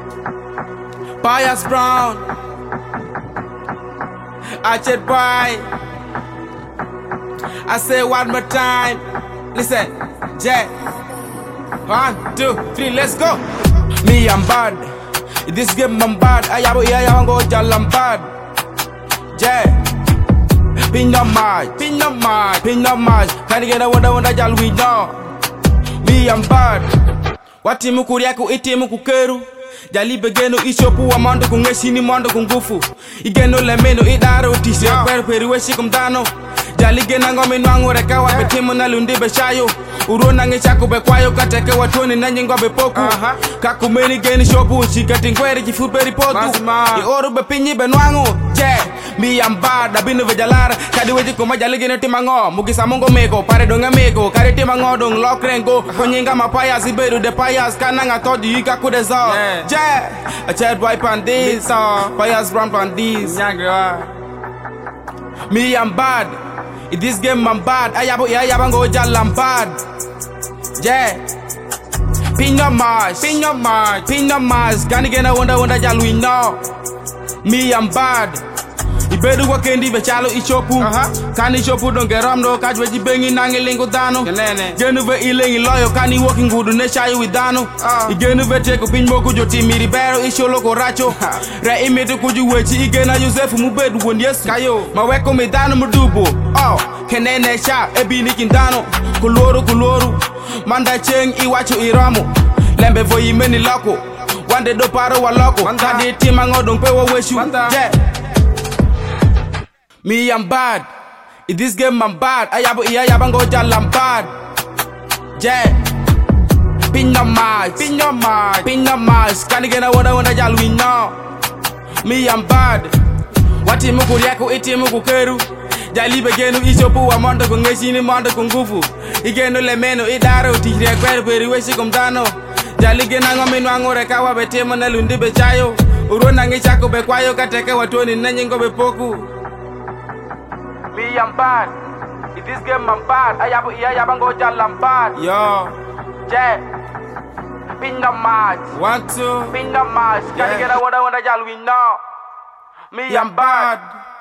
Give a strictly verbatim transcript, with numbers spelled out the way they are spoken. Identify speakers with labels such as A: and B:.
A: Pius Brown, Archet Boy. I say one more time. Listen, J. One, two, three, let's go. Me, I'm bad. In this game, I'm bad. I have a young go jal, I'm bad. J. Pin no match, pin no match, pin no match. Can you get a wonder wonder jal we know? Me, I'm bad. What timu kuriaku itimu kukeru. Jali begeno ishopu wa mondo kungeshini mondo kungufu. Igeno lemeno idaro tisi ya kwere periweshi kumdano. Jali gena ngome nwangu reka wa betimu na lundi beshayo. Urona ngechaku bekwayo kateke watoni na nyingwa bepoku. Kakumeni geni shopu shikati ngwere jifuperi potu. Ki oru bepinyi benwangu. Je, mi yamba da binu vejalara. Kadi weji kuma jali geni timango. Mugisa mungo meko, pare donga meko. Kari timango dong lokrengo. Konyinga mapaya ziberu de payas. Kananga todi yika kudezo. Je, a chat boy pandis. Pius Brown pandis. Me I'm bad. In this game I'm bad. Ayabu ya yabango jal I'm bad. Yeah. Pin no mas, pin no mas, pin no mas. Gani gena wonder wonder jal we know. Me I'm bad. Ibedu kwa kendi bechalo ichopu. Kani chopu don geram no kajwe jibengi nangi lingo dano. Genu ve ilengi loyo kani walking gudu ne shayu widano. Igenu ve teko pinmo kujo timi ribero isho loko racho. Re imetu kuju wechi igena Yosefu mubedu won yes kayo. Maweko medano mudubo. Oh, kenene sha ebi nikindano. Kuloru kuloru. Manda cheng iwachu iramu. Lembe vo imeni loko. Wande do paro wa loko. Kadi tima ngodong pewa weshu. Yeah. Me I'm bad. In this game I'm bad. Ayabu iya yabango jal I'm bad. Yeah. Pin no mas, pin no mas, pin no mas. Kani gena wanda wanda jal we know. Me I'm bad. Wati muku riaku iti muku keru. Jali begenu ishopu wa mondo kungeshini mondo kungufu. Igenu lemeno idaro tihire kwere periweshi kumdano. Jali gena ngome nwangu reka wa betemo na lundi bechayo. Urona ngichako bekwayo kateke watoni na nyingo bepoku. Me I'm bad. In this game I'm bad. Ayabu iya yabango jal I'm bad. Yo. Yeah. Pin no match. One two. Pin no match. Can you get a wonder wonder jal we know? Me I'm bad.